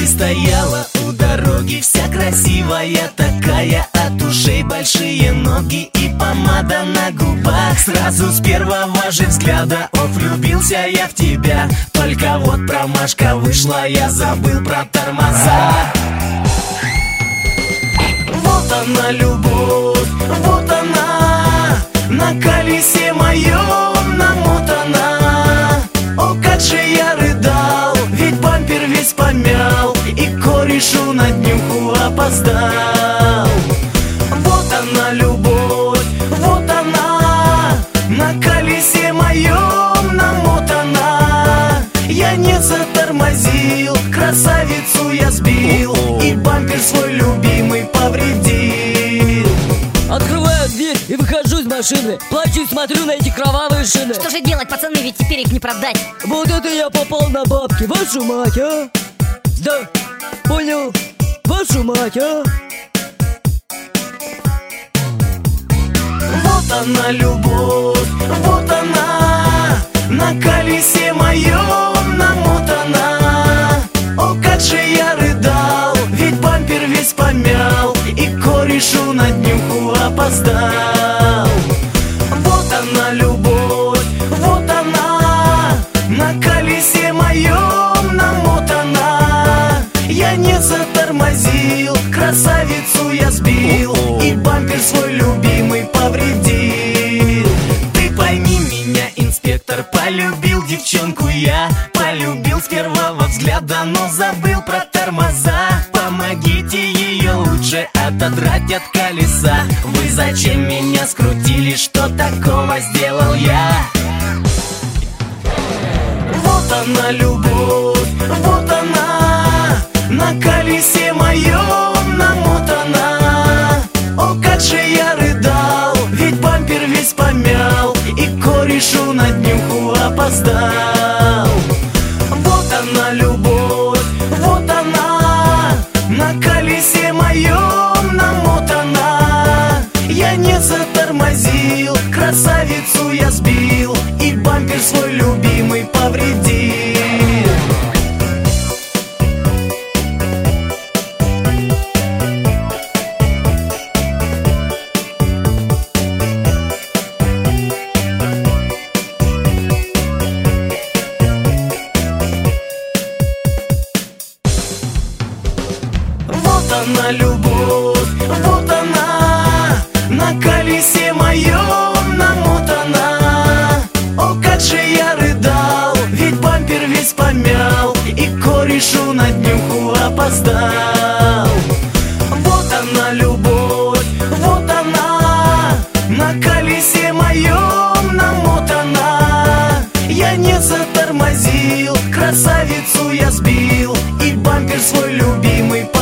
Ты стояла у дороги, вся красивая такая, от ушей большие ноги и помада на губах. Сразу с первого же взгляда, ох, влюбился я в тебя. Только вот промашка вышла, я забыл про тормоза. Вот она любовь, вот она, на колесе моем намотана. О, как же я рыдал, ведь бампер весь помял, и корешу на днюху опоздал. Вот она любовь, вот она, на колесе моем намотана. Я не затормозил, красавицу я сбил, и бампер свой любимый повредил. Открываю дверь и выхожу из машины. Плачу и смотрю на эти кровавые шины. Что же делать, пацаны, ведь теперь их не продать. Вот это я попал на бабки, вашу мать, а? Да, понял, вашу мать, а? Вот она любовь, вот она, на колесе моем намотана. О, как же я рыдал, ведь бампер весь помял, и корешу на днюху опоздал. Вот она любовь, вот она, на колесе моем намотана. Я не затормозил, красавицу я сбил, и бампер свой любимый повредил. Ты пойми меня, инспектор, полюбил девчонку я. Полюбил с первого взгляда, но забыл про тормоза. Помогите ее лучше отодрать от колеса. Вы зачем меня скрутили, что такого сделал я? Вот она любовь, вот она, на колесе моем намотана. О, как же я рыдал, ведь бампер весь помял, и корешу на днюху опоздал. Вот она любовь, вот она, на колесе моем намотана. Я не затормозил, красавицу я сбил, и бампер свой любимый повредил. Вот она любовь, вот она, на колесе моем намотана. О, как же я рыдал, ведь бампер весь помял, и корешу на днюху опоздал. Вот она любовь, вот она, на колесе моем намотана. Я не затормозил, красавицу я сбил, и бампер свой любимый